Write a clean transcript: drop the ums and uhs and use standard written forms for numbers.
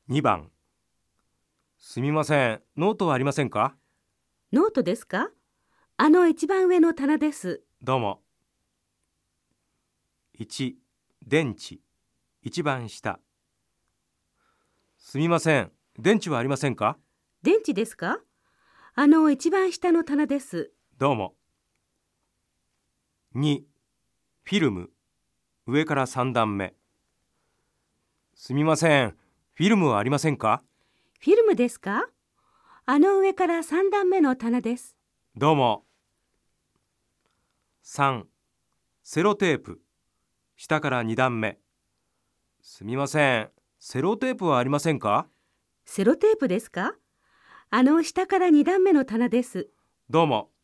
2番。すみません、ノートはありませんか？ ノートですか？一番上の棚です。 どうも。1、電池。一番下。すみません、電池はありませんか？ 電池ですか？一番下の棚です。 どうも。2、フィルム。上から3段目。すみません、フィルムはありませんか？ フィルムですか？上から3段目の棚です。 どうも。3、セロテープ。下から2段目。すみません、セロテープはありませんか？ セロテープですか？下から2段目の棚です。 どうも。